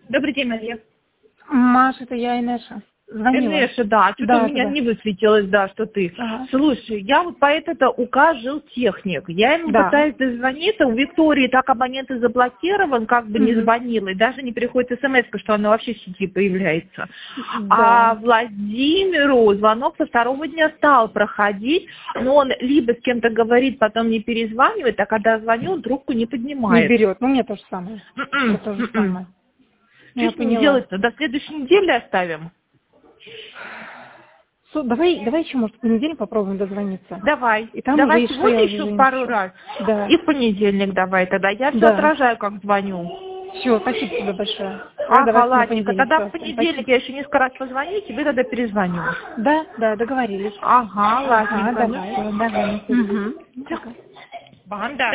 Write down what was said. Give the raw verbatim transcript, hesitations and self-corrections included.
Добрый день, Мария. Маша, это я, Инеша. Звонила. Инеша, да, что-то Да, у меня да. не высветилось, да, что ты. Ага. Слушай, я вот по это УК жил техник. Я ему Да. пытаюсь дозвониться, у Виктории так абонент и заблокирован, как бы не Мгм. звонила, и даже не приходит смс, что она вообще в сети появляется. Да. А Владимиру звонок со второго дня стал проходить, но он либо с кем-то говорит, потом не перезванивает, а когда звоню, он трубку не Не поднимает. берет. Ну, мне то же самое. М-м, Это то же м-м. самое. Что Я с ним поняла. делать-то? До следующей недели оставим? Су, давай, давай еще, может, в понедельник попробуем дозвониться. Давай. И там Давай уже, что сегодня я уже еще не пару пишу. раз. Да. И в понедельник давай тогда. Я все Да. отражаю, как звоню. Все, спасибо тебе большое. Давай, Ага, давай на ладненько. понедельник Тогда в просто. понедельник Спасибо. я еще несколько раз позвоню, тебе тогда перезвоню. Да, да, договорились. Ага, Ага, ладненько. Ну давай. все, давай. Угу. Банда.